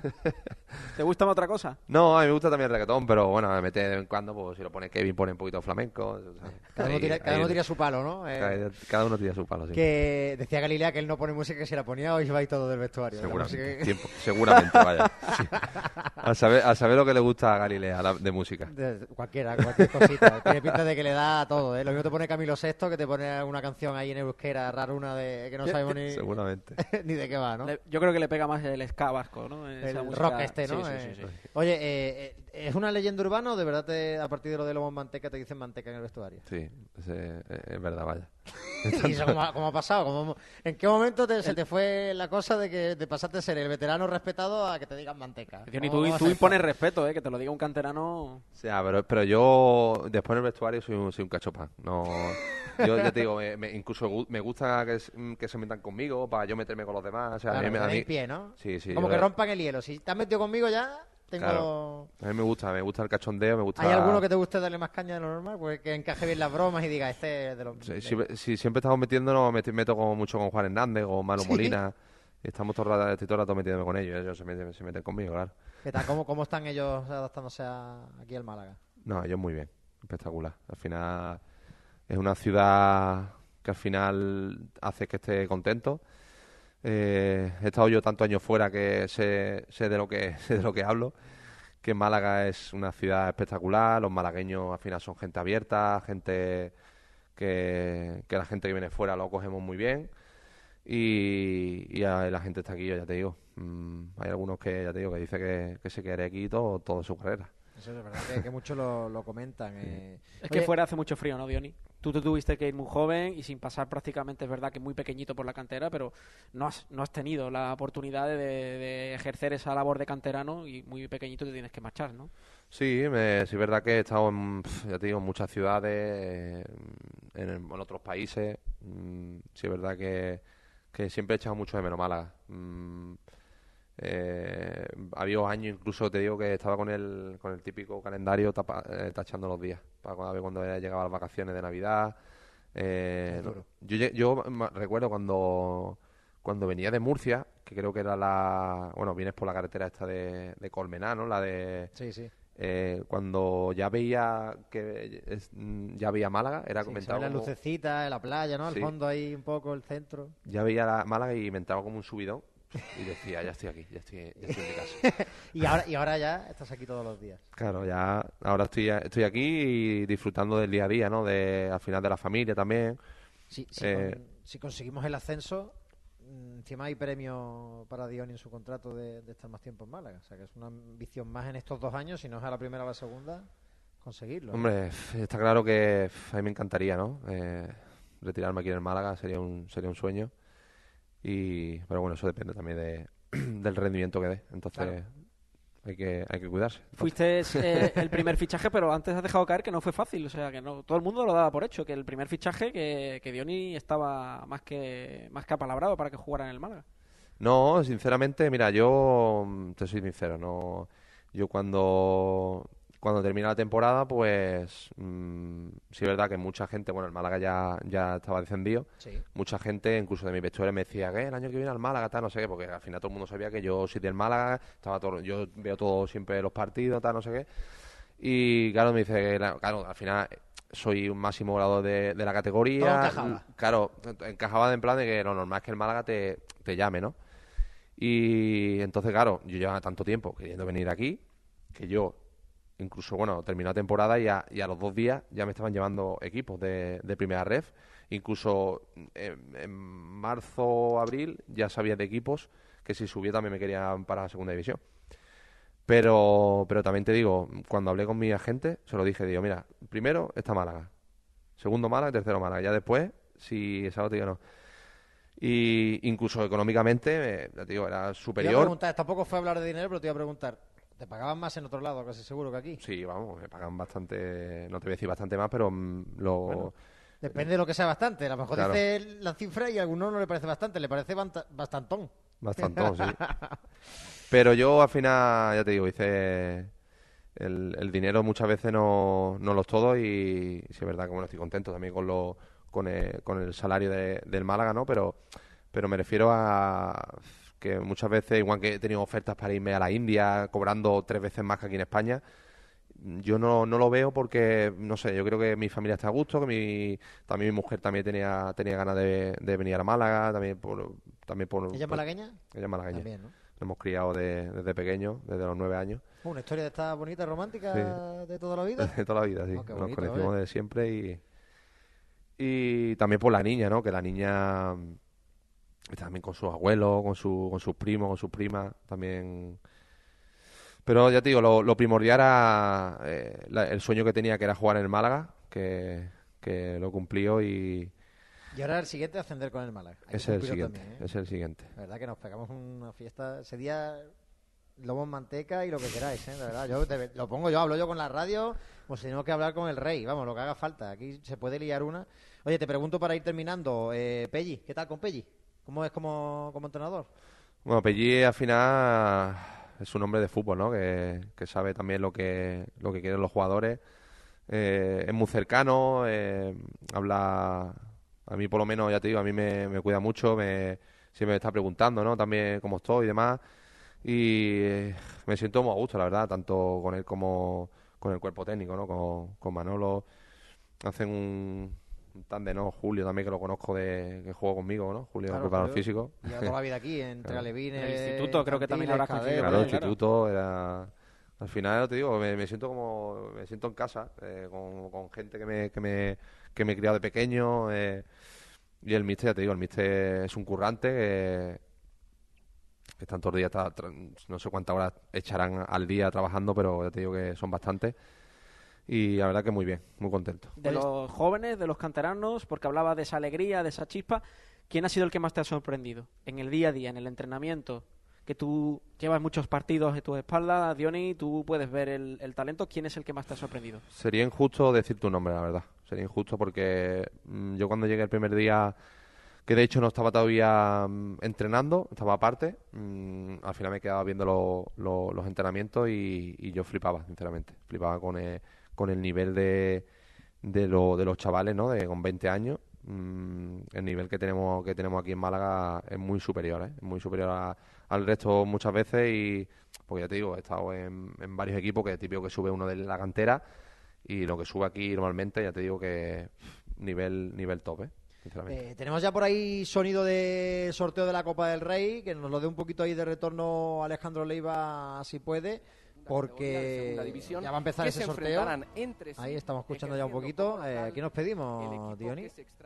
¿Te gusta más otra cosa? No, a mí me gusta también el reggaetón, pero bueno, me mete de vez en cuando, pues si lo pone Kevin pone un poquito de flamenco. O sea, Cada uno ahí- tira, cada ahí- uno tira su palo, ¿no? Eh, cada, cada uno tira su palo, sí. que decía Galilea que él no pone música, que si la ponía hoy vais todo del vestuario. La Seguramente, música que- tiempo- seguramente, vaya. Sí. A, saber, a saber lo que le gusta a Galilea la- de música. de- cualquiera, cualquier cosita. Tiene pinta de que le da a todo, ¿eh? Lo mismo te pone Camilo Sesto, que te pone una canción ahí en euskera rara, una de que no sabemos ni, Seguramente. ni de qué va, ¿no? Le- yo creo que le pega más el ska vasco, ¿no? Esa El música- rock este, ¿no? Sí, sí, Eh, sí, sí. Oye, eh, eh, ¿es una leyenda urbana o de verdad te- a partir de lo de Lobo Manteca te dicen manteca en el vestuario? Sí, ese- es, es verdad, vaya. ¿Y eso cómo ha, cómo ha pasado? ¿Cómo- ¿En qué momento te- se te fue la cosa de que te pasaste de ser el veterano respetado a que te digan manteca? Diony, ¿Cómo- tú, cómo tú es impones esto? respeto, ¿eh? Que te lo diga un canterano. O sea, pero, pero yo después en el vestuario soy un, soy un cachopán. No, yo ya te digo, me, me- incluso gu- me gusta que, s- que se metan conmigo para yo meterme con los demás. O sea, Claro, a mí, me- a tenéis mí- pie, ¿no? Sí, sí. Como yo que la- rompan el hielo. Si te has metido conmigo ya, tengo... Claro. A mí me gusta, me gusta el cachondeo, me gusta... ¿Hay alguno que te guste darle más caña de lo normal? Pues que encaje bien las bromas y diga, este es de los... Sí, de- siempre, sí, siempre estamos metiéndonos, me meto con- mucho con Juan Hernández, con Manu ¿Sí? Molina. Y estamos todo el rato, estoy todo el rato metiéndome con ellos. Ellos se meten, se meten conmigo, claro. ¿Qué tal? ¿Cómo, cómo están ellos adaptándose a- aquí al Málaga? No, ellos muy bien, espectacular. Al final es una ciudad que al final hace que esté contento. Eh, he estado yo tantos años fuera que sé, sé de lo que sé de lo que hablo. Que Málaga es una ciudad espectacular. Los malagueños al final son gente abierta, gente que, que la gente que viene fuera lo cogemos muy bien. Y, y a- la gente está aquí, yo ya te digo. Mm, hay algunos que ya te digo que dice que, que se quiere aquí todo, toda su carrera. Eso es verdad, que, que muchos lo, lo comentan. eh. Es que Oye, fuera hace mucho frío, ¿no, Diony? Tú te tuviste que ir muy joven y sin pasar prácticamente, es verdad que muy pequeñito por la cantera, pero no has, no has tenido la oportunidad de, de ejercer esa labor de canterano y muy pequeñito te tienes que marchar, ¿no? Sí, me, sí es verdad que he estado en, pf, ya te digo, en muchas ciudades, eh, en, en otros países. Mm, sí es verdad que, que siempre he echado mucho de menos Málaga. Mm, eh, había años incluso, te digo, que estaba con el, con el típico calendario tapa- eh, tachando los días, para cuando, a ver cuando llegaba las vacaciones de Navidad. Eh, Es duro. yo, lle- yo me recuerdo cuando, cuando venía de Murcia, que creo que era la... Bueno, vienes por la carretera esta de, de Colmenar, ¿no? La de... Sí, sí. Eh, cuando ya veía que es- mm, ya veía Málaga, era Sí, se comentado ven las como- lucecitas, la playa, ¿no? Al Sí. fondo ahí un poco, el centro. ya veía la Málaga y me entraba como un subidón y decía, ya estoy aquí, ya estoy, ya estoy en mi casa. Y ahora, y ahora ya estás aquí todos los días. Claro, ya ahora estoy, estoy aquí y disfrutando del día a día, ¿no? De, al final de la familia también. Si, si, Eh, con- si conseguimos el ascenso, encima hay premio para Dioni en su contrato de, de estar más tiempo en Málaga. O sea que es una ambición más en estos dos años, si no es a la primera o a la segunda, conseguirlo, ¿no? Hombre, está claro que a mí me encantaría, ¿no? Eh, retirarme aquí en el Málaga sería un, sería un sueño. Y, pero bueno, eso depende también de, del rendimiento que dé. Entonces, claro, hay que hay que cuidarse. Fuiste eh, el primer fichaje, pero antes has dejado caer que no fue fácil. O sea, que no todo el mundo lo daba por hecho, que el primer fichaje, que, que Dioni estaba más que más que apalabrado para que jugara en el Málaga. No, sinceramente, mira, yo te soy sincero, no, yo cuando cuando termina la temporada, pues mmm, sí es verdad que mucha gente, bueno, el Málaga ya, ya estaba descendido, sí, mucha gente, incluso de mi vestuario, me decía que el año que viene al Málaga, tal, no sé qué, porque al final todo el mundo sabía que yo soy del Málaga, estaba todo, yo veo todo siempre los partidos, tal, no sé qué, y claro, me dice, claro, al final soy un máximo grado de, de la categoría, todo encajaba. Claro, encajaba en plan de que lo normal es que el Málaga te, te llame, ¿no? Y entonces, claro, yo llevaba tanto tiempo queriendo venir aquí, que yo, incluso, bueno, terminó la temporada y a, y a los dos días ya me estaban llevando equipos de, de primera ref. Incluso en, en marzo, abril, ya sabía de equipos que si subía también me querían para la segunda división. Pero, pero también te digo, cuando hablé con mi agente, se lo dije, digo, mira, primero está Málaga, segundo Málaga, tercero Málaga. Ya después, si esa te digo no. Y incluso económicamente, eh, te digo, era superior. Te iba a preguntar, tampoco fue hablar de dinero, pero te iba a preguntar, ¿te pagaban más en otro lado, casi seguro que aquí? Sí, vamos, me pagan bastante, no te voy a decir bastante más, pero mm, lo... Bueno, depende de lo que sea bastante. A lo mejor claro, dice la cifra y a alguno no le parece bastante, le parece banta- bastantón. Bastantón, sí. Pero yo al final, ya te digo, hice... El, el dinero muchas veces no, no lo es todo y sí es verdad que bueno, estoy contento también con lo con el, con el salario de, del Málaga, ¿no? Pero, pero me refiero a que muchas veces, igual que he tenido ofertas para irme a la India cobrando tres veces más que aquí en España, yo no, no lo veo porque, no sé, yo creo que mi familia está a gusto, que mi, también mi mujer también tenía, tenía ganas de, de venir a Málaga, también por... También por ¿Ella es malagueña? Ella es malagueña. También, ¿no? Nos hemos criado de, desde pequeño, desde los nueve años. Una historia de esta bonita, romántica, sí, de toda la vida. De toda la vida, sí. Oh, qué Nos bonito, conocimos ¿eh? de siempre y... Y también por la niña, ¿no? Que la niña está también con sus abuelos, con, su, con sus primos, con sus primas, también... Pero ya te digo, lo, lo primordial era eh, la- el sueño que tenía, que era jugar en el Málaga, que, que lo cumplió y Y ahora el siguiente, ascender con el Málaga. Hay que es el cumplirlo siguiente, también, ¿eh? es el siguiente. La verdad que nos pegamos una fiesta ese día, lomo en manteca y lo que queráis, ¿eh? La verdad, yo te- lo pongo yo, hablo yo con la radio, como si tenemos que hablar con el rey, vamos, lo que haga falta. Aquí se puede liar una. Oye, te pregunto para ir terminando, eh, Pelli, ¿qué tal con Pelli? ¿Cómo es como, como entrenador? Bueno, Pelli al final es un hombre de fútbol, ¿no? Que, que sabe también lo que, lo que quieren los jugadores. Eh, es muy cercano, eh, habla... A mí por lo menos, ya te digo, a mí me, me cuida mucho, me, siempre me está preguntando, ¿no? También cómo estoy y demás. Y eh, me siento muy a gusto, la verdad, tanto con él como con el cuerpo técnico, ¿no? Con, con Manolo. Hacen un, un tándem, ¿no? Julio también, que lo conozco, de que juego conmigo, ¿no? Julio, Claro, preparador Julio físico. lleva toda la vida aquí, entre Claro. alevines, En el instituto creo que también infantiles, habrás coincidido Claro, con el él, claro. instituto era... Al final, te digo, me, me siento como... Me siento en casa, eh, con, con gente que me, que me, que me he criado de pequeño. Eh, y el míster, ya te digo, el míster es un currante que, que están todos los días, tra- tra- no sé cuántas horas echarán al día trabajando, pero ya te digo que son bastantes. Y la verdad que muy bien, muy contento. De los jóvenes, de los canteranos, porque hablaba de esa alegría, de esa chispa, ¿quién ha sido el que más te ha sorprendido? En el día a día, en el entrenamiento, que tú llevas muchos partidos en tu espalda, Diony, tú puedes ver el, el talento, ¿quién es el que más te ha sorprendido? Sería injusto decir tu nombre, la verdad. Sería injusto porque mm, yo cuando llegué el primer día, que de hecho no estaba todavía mm, entrenando, estaba aparte, mm, al final me quedaba viendo lo- lo- los entrenamientos y, y yo flipaba, sinceramente. Flipaba con el, con el nivel de, de, lo- de los chavales, ¿no? De, con veinte años. Mm, el nivel que tenemos que tenemos aquí en Málaga es muy superior, ¿eh? Es muy superior a- al resto muchas veces y, pues ya te digo, he estado en, en varios equipos que es típico que sube uno de la cantera y lo que sube aquí normalmente, ya te digo que pff, nivel nivel top, ¿eh? Sinceramente. Eh, tenemos ya por ahí sonido de sorteo de la Copa del Rey, que nos lo dé un poquito ahí de retorno Alejandro Leiva, si puede. porque ya va a empezar ese sorteo. Ahí estamos escuchando ya un poquito. Eh, ¿Qué nos pedimos, Diony?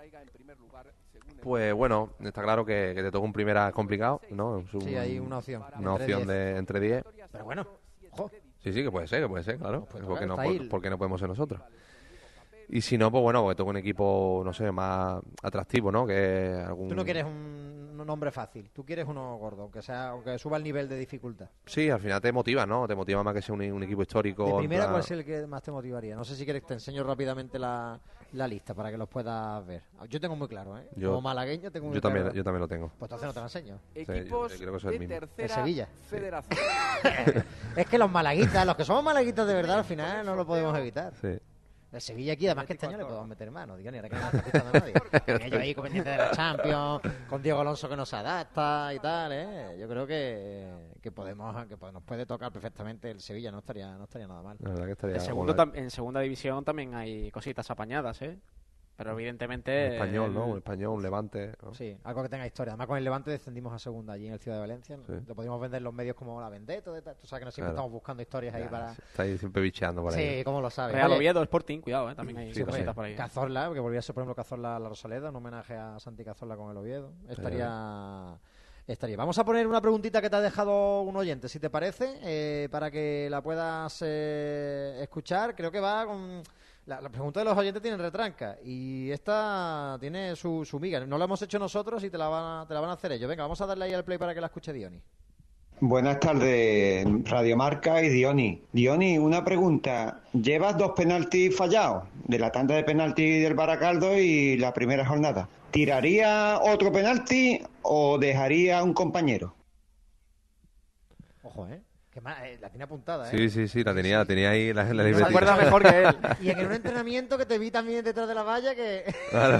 Pues bueno, está claro que, que te toca un primera complicado, ¿no? Es un, sí, hay una opción. Una opción de entre diez. Pero bueno, ojo. Sí, sí, que puede ser, que puede ser, claro. Pues porque, no, por, porque no podemos ser nosotros. Y si no, pues bueno, porque toca un equipo, no sé, más atractivo, ¿no? Que algún... Tú no quieres un, un nombre fácil, tú quieres uno gordo, aunque sea, aunque suba el nivel de dificultad. Sí, al final te motiva, ¿no? Te motiva más que sea un, un equipo histórico. De primera, plan... ¿cuál es el que más te motivaría? No sé si quieres que te enseño rápidamente la, la lista para que los puedas ver. Yo tengo muy claro, ¿eh? Yo, Como malagueño tengo muy yo claro. También, yo también lo tengo. Pues entonces no te lo enseño. Equipos sí, yo, yo creo que es el de mismo. tercera De Sevilla. Federación. Es que los malaguitas, los que somos malaguitas de verdad, al final no lo podemos evitar. Sí. El Sevilla aquí, además que este año le podemos meter mano, Diony, ahora que no está escuchando a nadie. Ellos ahí pendientes de la Champions, con Diego Alonso que nos adapta y tal, ¿eh? Yo creo que, que podemos, que nos puede tocar perfectamente el Sevilla, no estaría, no estaría nada mal. La verdad que estaría En, segundo, bueno. tam- en segunda división también hay cositas apañadas, ¿eh? Pero evidentemente... Un español, ¿no? el- Un español, un Levante, ¿no? Sí, algo que tenga historia. Además con el Levante descendimos a segunda allí en el Ciudad de Valencia. Sí. Lo podíamos vender en los medios como la Vendetta, de tal. Tú sabes que no siempre Claro. estamos buscando historias ahí Ya, para... Está ahí siempre bicheando por ahí. Sí, cómo lo sabes. Real Oye, Oviedo, Sporting, cuidado, ¿eh? También hay Sí, cositas también. por ahí. ¿eh? Cazorla, porque volvía a ser, por ejemplo, Cazorla a la Rosaleda, un homenaje a Santi Cazorla con el Oviedo. Estaría... Estaría. Vamos a poner una preguntita que te ha dejado un oyente, si te parece, eh, para que la puedas eh, escuchar. Creo que va con... La, la pregunta de los oyentes tiene retranca y esta tiene su, su miga. No la hemos hecho nosotros y te la, van a, te la van a hacer ellos. Venga, vamos a darle ahí al play para que la escuche Diony. Buenas tardes, Radio Marca y Diony. Diony, una pregunta. Llevas dos penaltis fallados, de la tanda de penaltis del Baracaldo y la primera jornada. ¿Tiraría otro penalti o dejaría a un compañero? Ojo, ¿eh? Que más, eh, la tiene apuntada, ¿eh? Sí, sí, sí, la tenía, la tenía ahí la, la Se libretita. acuerda mejor que él. Y en un entrenamiento que te vi también detrás de la valla que... Claro.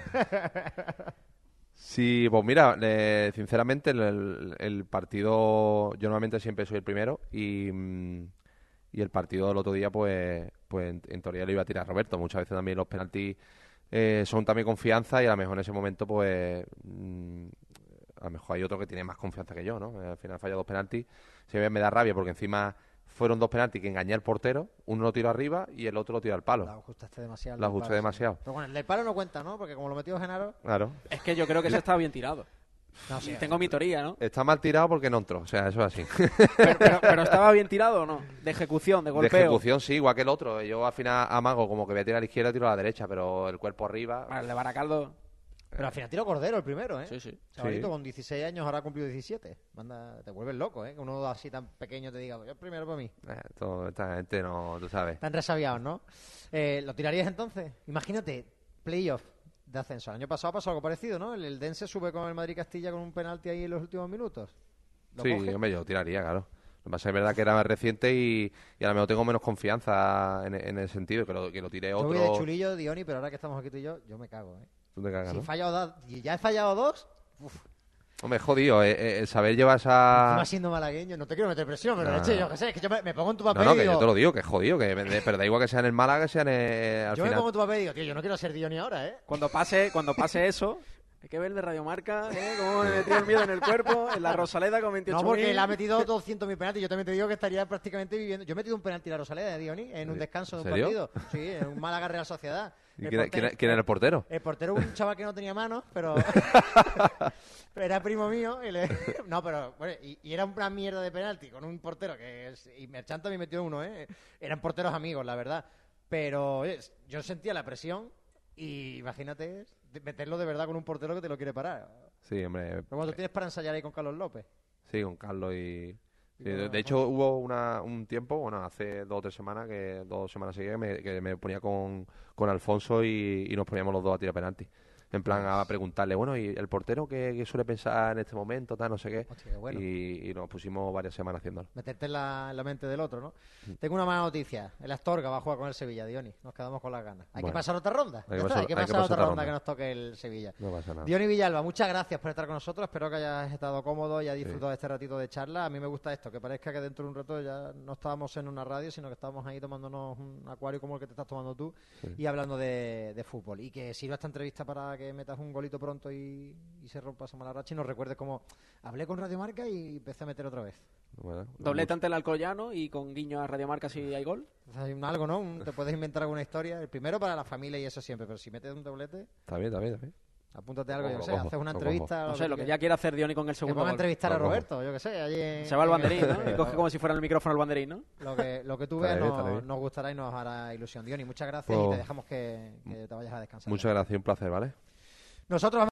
Sí, pues mira, eh, sinceramente el, el- el partido, yo normalmente siempre soy el primero y, mm, y el partido del otro día pues, pues en, en teoría lo iba a tirar Roberto. Muchas veces también los penaltis eh, son también confianza y a lo mejor en ese momento pues mm, a lo mejor hay otro que tiene más confianza que yo, ¿no? Eh, Al final falla dos penaltis, se ve, me da rabia porque encima fueron dos penaltis que engañé al portero, uno lo tiró arriba y el otro lo tiró al La palo. ajustaste demasiado. La el del ajusté palo, sí. demasiado. Pero bueno, el del palo no cuenta, ¿no? Porque como lo metió Genaro... Claro. Es que yo creo que ese estaba bien tirado. No, sí, Tengo mi teoría, ¿no? Está mal tirado porque no entró, o sea, eso es así. Pero, pero- pero estaba bien tirado o no? De ejecución, de De golpeo. ejecución sí, igual que el otro. Yo al final amago como que voy a tirar a la izquierda y tiro a la derecha, pero el cuerpo arriba. Vale, el de Baracaldo. Pero al final tiró Cordero el primero, ¿eh? Sí, sí. Chavalito Sí. con dieciséis años, ahora ha cumplido diecisiete. Manda, te vuelves loco, ¿eh? Que uno así tan pequeño te diga, yo el primero para mí. Eh, todo- esta gente no, tú sabes. Están resabiados, ¿no? Eh, ¿Lo tirarías entonces? Imagínate, playoff de ascenso. El año pasado pasó algo parecido, ¿no? El, el Dense sube con el Madrid-Castilla con un penalti ahí en los últimos minutos. ¿Lo Sí, coge? hombre, yo tiraría, claro. Lo que pasa es que es verdad que era más reciente y, y a lo mejor tengo menos confianza en, en el sentido que lo, que lo tiré Yo otro. voy de chulillo, Diony, pero ahora que estamos aquí tú y yo, yo me cago, ¿eh? Tú te cagas, Si ¿no? he fallado dos, y ya he fallado dos, uf, Hombre, jodido, eh, eh, el saber llevar esa... encima siendo malagueño, no te quiero meter presión, pero No, leche, no. yo qué sé, es que yo me, me pongo en tu No, papel no, y que digo, yo te lo digo, que es jodido, que, pero da igual que sea en el Málaga, que sea en el, al yo me final. pongo en tu papel y digo, tío, yo no quiero ser Diony ahora, ¿eh? Cuando pase, cuando pase eso, hay que ver el de Radiomarca, ¿eh? Cómo me metió el miedo en el cuerpo, en la Rosaleda con veintiocho No, mil. porque él ha metido doscientos mil penaltis. Yo también te digo que estaría prácticamente viviendo. Yo he metido un penalti a la Rosaleda de Diony en un ¿Sí? descanso de un ¿En serio? partido. Sí, en un Málaga Real Sociedad. ¿Y El quién, portero- quién- quién era el portero? El portero un chaval que no tenía manos, pero, pero era primo mío. Y le... No, pero bueno, y, y era una mierda de penalti con un portero que es... Y Merchant también metió uno, ¿eh? Eran porteros amigos, la verdad. Pero oye, yo sentía la presión y imagínate de- meterlo de verdad con un portero que te lo quiere parar. Sí, hombre. Pero cuando tienes para ensayar ahí con Carlos López. Sí, con Carlos y... sí, con de, de Alfonso. hecho, hubo una, un tiempo, bueno, hace dos o tres semanas, que dos semanas seguidas, que me, que me ponía con, con Alfonso y, y nos poníamos los dos a tirar penalti. En plan, a preguntarle, bueno, ¿y el portero qué, qué suele pensar en este momento? Tal, no sé qué. Hostia, qué bueno. Y, y nos pusimos varias semanas haciéndolo. Meterte en la, en la mente del otro, ¿no? Tengo una mala noticia. El Astorga va a jugar con el Sevilla, Diony. Nos quedamos con las ganas. Hay que Bueno. pasar otra ronda. Hay que Ya está, pasar- hay que hay que pasar pasar otra otra ronda ronda. que nos toque el Sevilla. No pasa nada. Diony Villalba, muchas gracias por estar con nosotros. Espero que hayas estado cómodo y hayas disfrutado de este ratito de charla. A mí me gusta esto, que parezca que dentro de un rato ya no estábamos en una radio, sino que estábamos ahí tomándonos un acuario como el que te estás tomando tú y hablando de, de fútbol. Y que sirva esta entrevista para que metas un golito pronto y, y se rompa esa mala racha y nos recuerdes cómo hablé con Radio Marca y empecé a meter otra vez. Bueno, Doblete ante el Alcoyano y con guiño a Radio Marca si hay gol. Hay un algo, ¿no? Un- te puedes inventar alguna historia. El primero para la familia y eso siempre, pero si metes un doblete, Está bien, está bien, está bien. apúntate algo, Lo yo qué sé, cojo, haces una lo entrevista. No sé, lo que tú ya quiere hacer Diony con el Que segundo ponga a gol. entrevistar a Lo cojo. Roberto, yo qué sé, allí en- Se va al en- banderín, ¿no? Y coge como si fuera el micrófono al banderín, ¿no? Lo que, lo que tú Estaré veas bien, nos, estaré bien. nos gustará y nos hará ilusión. Diony, muchas gracias Pues- y te dejamos que, que te vayas a descansar. Muchas gracias, un placer, ¿vale? Nosotros